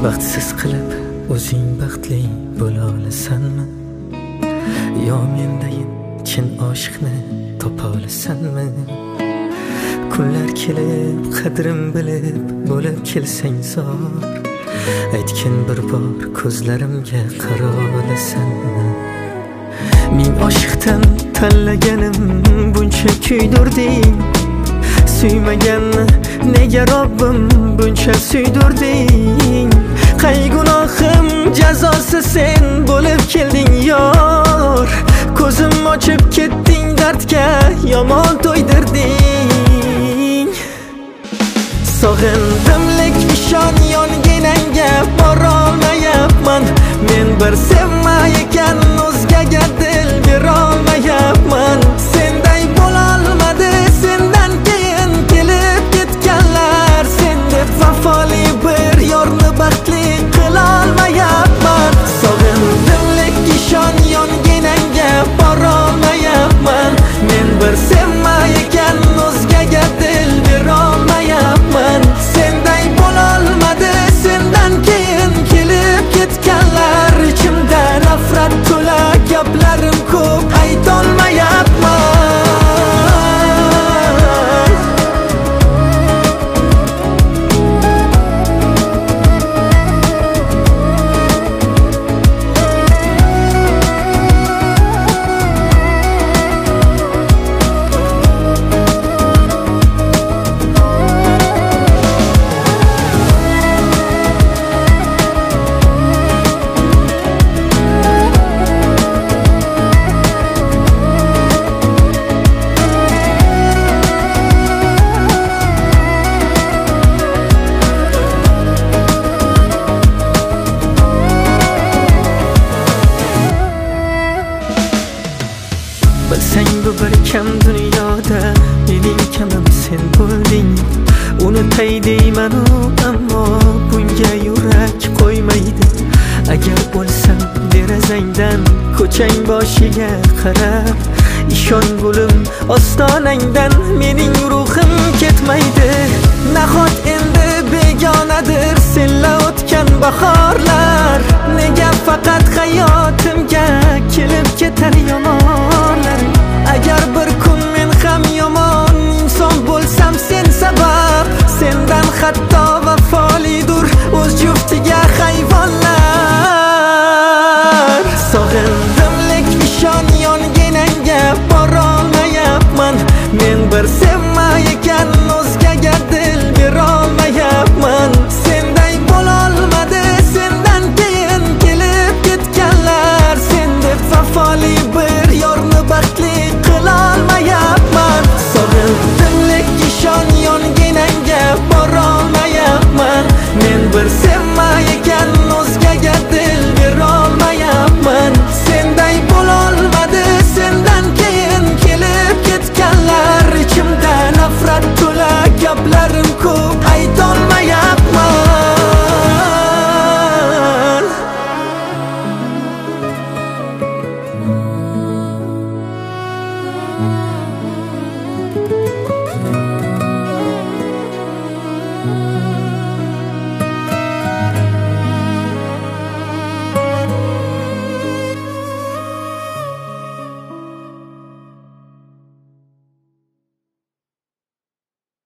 baxtsiz qilib o'zing baxtli bo'la olasanmi? Yo mendayin chin oshiqni topa olasanmi? Kunlar kelib qadrim bilib bo'lib kelsang zor, aytgin bir bor ko'zlarimga qara olasanmi? Men oshiqdan tanlaganim buncha kuydirding, suymaganni nega Robbim buncha suydirding? Qay gunohim jazosi sen bo'lib kelding yor, ko'zim ochib ketding dardga yomon to'ydirding. Sog'indim lek ishon yonginangga borolmayapman, men bir sevmayotgan o'zgaga dil berolmayapman. Senday bo'lolmadi sendan keyin kelib ketganlar, sen deb vafoli bir yorni baxtli qilolmayapman. Sog'indim lek ishon yonginangga borolmayapman, men bir sevmayotgan o'zgaga dil berolmayapman. Senday bo'lolmadi sendan keyin kelib ketganlar, ichimda nafrat to'la gaplarim ko'p aytolmayapman. Bilsang bu bir kam dunyoda mening kamim sen bo'lding. Unutay deyman-u ammo bunga yurak qo'ymaydi. Agar bo'lsam derazangdan ko'chang boshiga qarab, ishon gulim ostonangdan mening ruhim ketmaydi. Nahot endi begonadir senla o'tgan bahorlar, nega faqat hayotimga kelib ketar yomonlar? Agar bir kun men ham yomon inson bo'lsam sen sabab, sendan hatto vafolidur o'z juftiga hayvonlar. Sog'indim lek ishon yonginangga borolmayapman, men bir sevmayotgan o'zgaga dil berolmayapman. Senday bo'lolmadi sendan keyin kelib ketganlar, sen deb vafoli bir yorni baxtli qilolmayapman. Sog'indim lek ishon yonginangga borolmayapman, men bir sevmayotgan o'zgaga dil berolmayapman. Senday bo'lolmadi sendan keyin kelib ketganlar, ichimda nafrat to'la gaplarim ko'p aytolmayapman.